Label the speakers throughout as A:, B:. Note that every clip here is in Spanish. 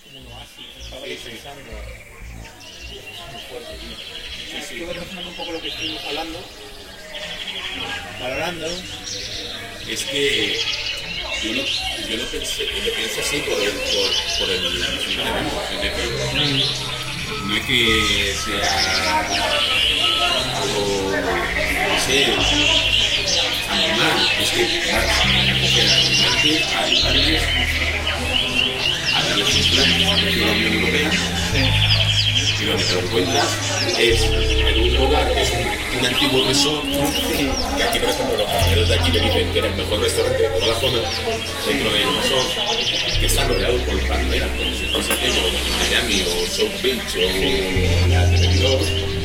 A: como un oasis, estaba
B: Sí,
A: ahí
B: sí.
A: pensando. Eso es muy fuerte, tío.
B: Sí, sí.
A: Estuve reflexionando un poco lo que estuvimos hablando, valorando.
B: Es que yo lo pensé, lo pienso así por el asunto de Memo. Es decir, no es que sea algo, no sé, anormal, es que, claro, realmente hay países a darles sus planes de la Unión Europea y donde te lo encuentras es en un lugar que es un antiguo resort, que aquí por ejemplo los camareros de aquí me dicen que era el mejor restaurante de toda la zona dentro del resort, que está rodeado por palmeras, como si fuese aquello Miami o South Beach o la de Benidorm,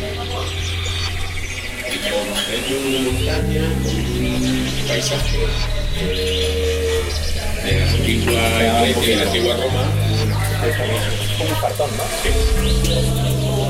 B: y por medio de una montaña con un paisaje de la antigua Grecia y la antigua Roma.
A: Como un cartón, ¿no?